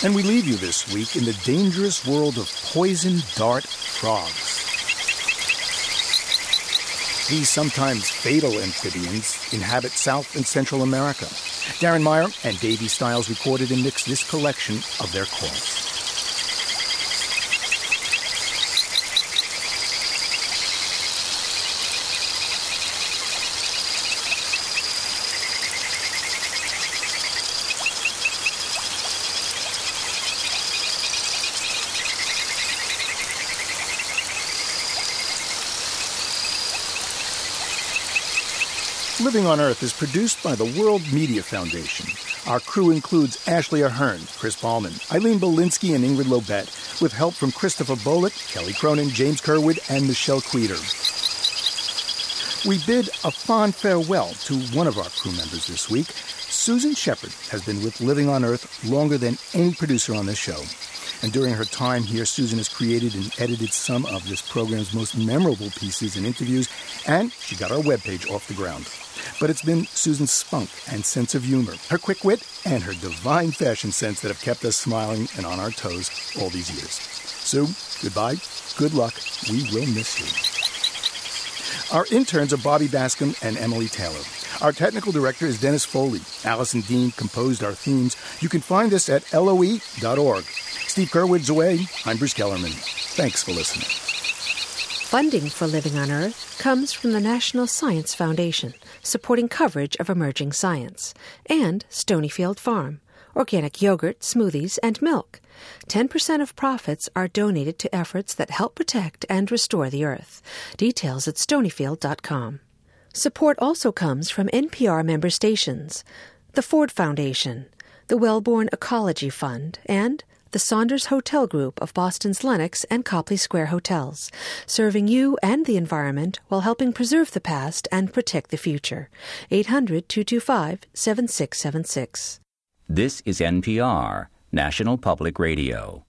And we leave you this week in the dangerous world of poison dart frogs. These sometimes fatal amphibians inhabit South and Central America. Darren Meyer and Davey Stiles recorded and mixed this collection of their calls. Living on Earth is produced by the World Media Foundation. Our crew includes Ashley Ahern, Chris Ballman, Eileen Belinsky, and Ingrid Lobet, with help from Christopher Bolick, Kelly Cronin, James Kerwood, and Michelle Queter. We bid a fond farewell to one of our crew members this week. Susan Shepard has been with Living on Earth longer than any producer on this show. And during her time here, Susan has created and edited some of this program's most memorable pieces and interviews, and she got our webpage off the ground. But it's been Susan's spunk and sense of humor, her quick wit, and her divine fashion sense that have kept us smiling and on our toes all these years. Sue, goodbye, good luck, we will miss you. Our interns are Bobby Bascom and Emily Taylor. Our technical director is Dennis Foley. Allison Dean composed our themes. You can find us at LOE.org. Steve Kerwood's away. I'm Bruce Kellerman. Thanks for listening. Funding for Living on Earth comes from the National Science Foundation, supporting coverage of emerging science, and Stonyfield Farm, organic yogurt, smoothies, and milk. 10% of profits are donated to efforts that help protect and restore the Earth. Details at stonyfield.com. Support also comes from NPR member stations, the Ford Foundation, the Wellborn Ecology Fund, and the Saunders Hotel Group of Boston's Lenox and Copley Square hotels, serving you and the environment while helping preserve the past and protect the future. 800-225-7676. This is NPR, National Public Radio.